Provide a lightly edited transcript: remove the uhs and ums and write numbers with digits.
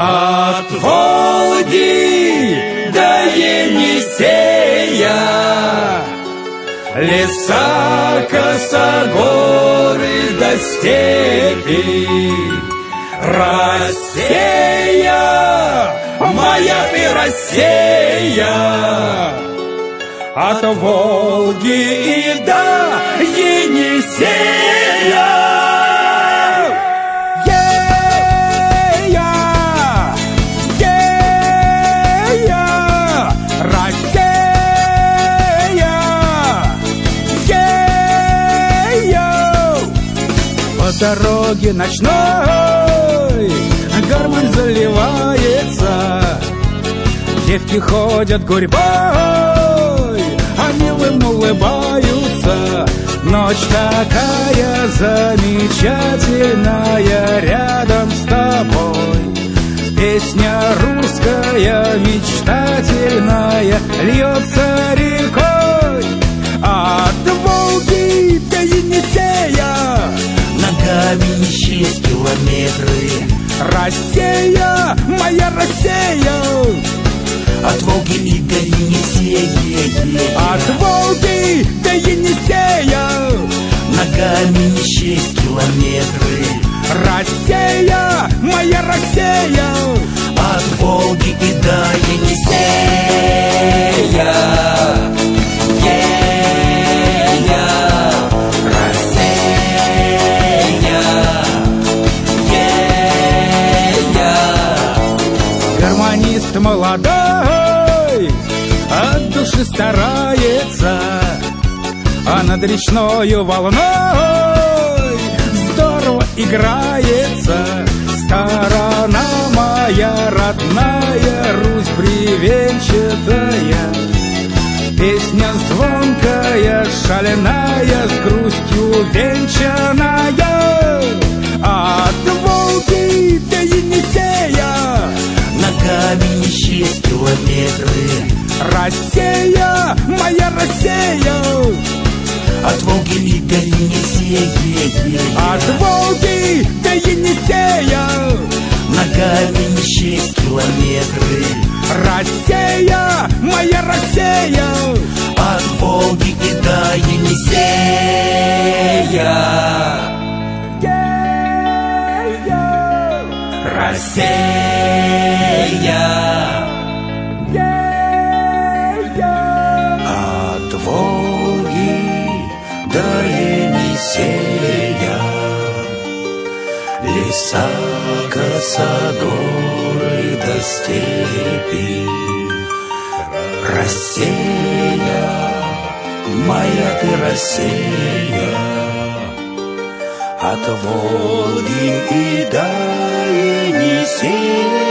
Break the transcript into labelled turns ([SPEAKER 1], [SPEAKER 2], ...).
[SPEAKER 1] От Волги до Енисея, леса, косогоры до степи. Россия, моя ты Россия, от Волги и до Енисея. Дороги ночной гармонь заливается, девки ходят гурьбой, а милым улыбаются. Ночь такая замечательная рядом с тобой. Песня русская мечтательная льется рекой. От Волги до Енисея
[SPEAKER 2] ногами не счесть километры.
[SPEAKER 1] Россия, моя Россия,
[SPEAKER 2] от Волги и до Енисея.
[SPEAKER 1] От Волги до Енисея
[SPEAKER 2] ногами не счесть километры.
[SPEAKER 1] Россия, моя Россия,
[SPEAKER 2] от Волги и до Енисея.
[SPEAKER 1] Гармонист молодой от души старается, а над речною волной здорово играется. Сторона моя родная, Русь бревенчатая, песня звонкая, шаленая, с грустью венчаная. От Волги до Енисея
[SPEAKER 2] ногами не счесть километры.
[SPEAKER 1] Россия, моя Россия,
[SPEAKER 2] от Волги и до Енисея.
[SPEAKER 1] От Волги до Енисея
[SPEAKER 2] ногами не счесть километры.
[SPEAKER 1] Россия, моя Россия,
[SPEAKER 2] от Волги и до Енисея. Россия, от Волги до Енисея, леса, косогоры до степи. Россия, моя ты Россия, от Волги и до Енисея.